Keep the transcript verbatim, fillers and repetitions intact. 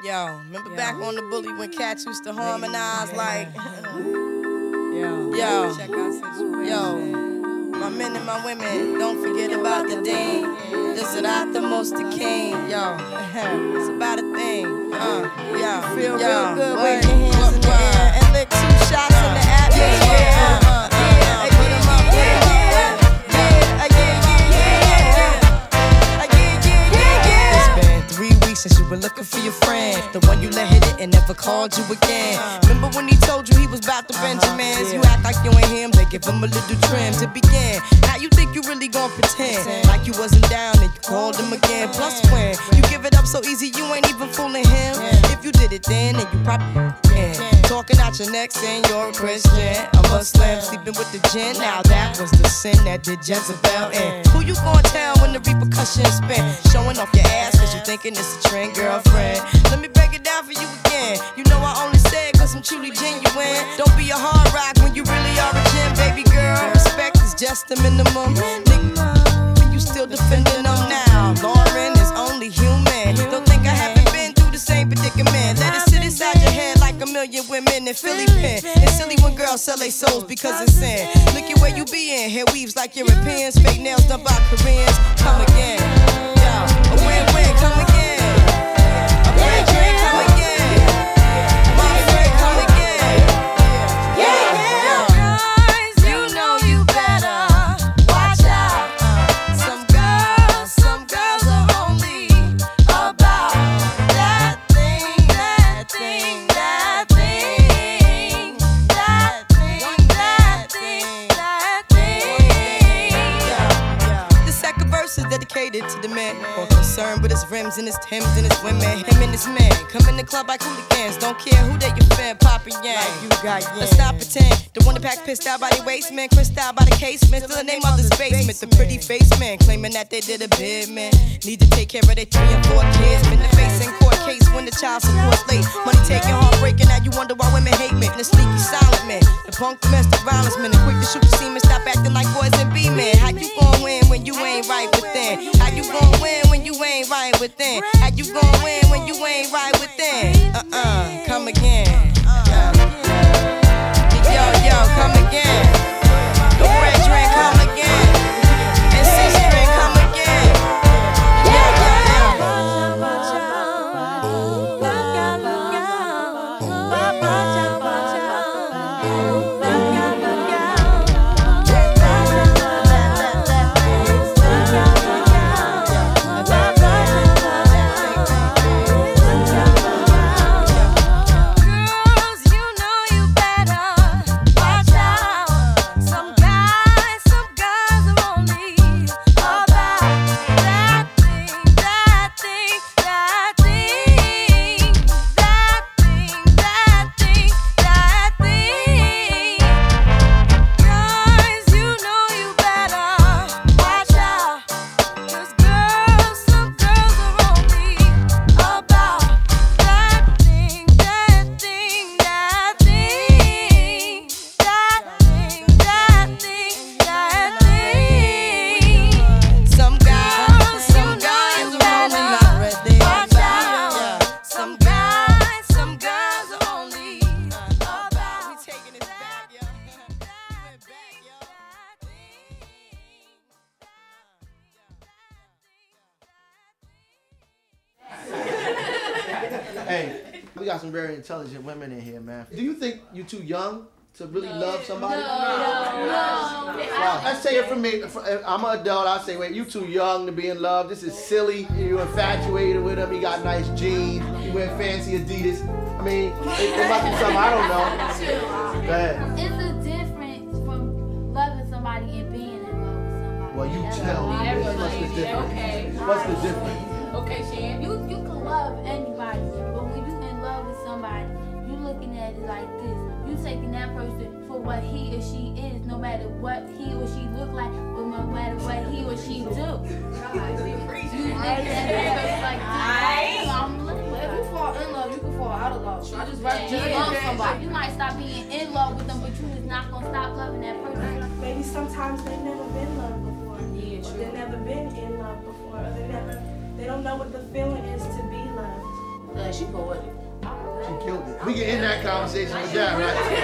Yo, remember Yo. back on the bully when cats used to harmonize yeah. like Yo, yo, check out situation. Yo, my men and my women, don't forget about the dean. This is not the most the king. Yo, it's about a thing. Uh, yo, feel yo, real good. Wave your hands in the air and lick two shots in the atmosphere. Uh, uh, uh, uh, put 'em up, put 'em up. Since you were looking for your friend, the one you let hit it and never called you again. Remember when he told you he was about to Benjamins? You act like you ain't him, they give him a little trim to begin. Now you think you really gon' pretend like you wasn't down and you called him again. Plus when you give it up so easy, you ain't even fooling him. If you did it then, then you probably can. Talking out your neck saying you're a Christian, a Muslim, sleeping with the gin. Now that was the sin that did Jezebel in. Who you gon' tell when the repercussions spin? Showing off your ass cause you thinking it's a trend, girlfriend. Let me break it down for you again. You know I only say it cause I'm truly genuine. Don't be a hard rock when you really are a gem, baby girl. Respect is just the minimum. Nigga, you still defending them now. Lauren is only human. Don't think I haven't been through the same predicament. Let it sit inside your head like a million women in Philly pen. It's silly when girls sell their souls because it's sin. Look at where you be in. Hair weaves like Europeans. Fake nails done by Koreans. Come again. Yo, a win-win, come again. To the man, more concerned with his rims and his Timbs and his women. Him and his man come in the club like hooligans. Don't care who they your fan, poppin' yang. Like you got yang. Let's not pretend. The one that pack pissed out by the waistman, crissed out by the casement. Still the name of the basement. The pretty face man claiming that they did a bid, man. Need to take care of their three and four kids. Been the face in court case when the child support's late. Money taking, heartbreaking. Now you wonder why women hate me. The sneaky silent man, the punk domestic violence man, the quick to shoot the semen. Stop acting like boys and be men. How you gon' win when you ain't right within? How you gon' win when you ain't right within? How you gon' win when you ain't right within? Uh-uh, come again. Uh, yo, yo, come again. The red drink, come again. And six drink, come again. Yeah, yeah, Hey, we got some very intelligent women in here, man. Do you think you're too young to really no. love somebody? No, no, no. Well, let's say it for me. I'm an adult. I say, wait, you too young to be in love. This is silly. You're infatuated with him. He got nice jeans. He wear fancy Adidas. I mean, it, it must be something I don't know. Go ahead. It's a difference from loving somebody and being in love with somebody. Well, you That's tell me. What's the difference? Okay. What's the difference? Okay, Shan. You you can love anybody, but when you in love with somebody, you looking at it like this. You taking that person for what he or she is, no matter what he or she look like, but no matter what he or she do. You looking at it like this. I'm looking. If you fall in love, you can fall out of love. I just rather just love somebody. You might stop being in love with them, but you is not gonna stop loving that person. Maybe sometimes they've never been loved before. Yeah, true. They've never been in love before. Or they never. They don't know what the feeling is to be loved. But she poetic. She killed it. We can end that conversation with that, right?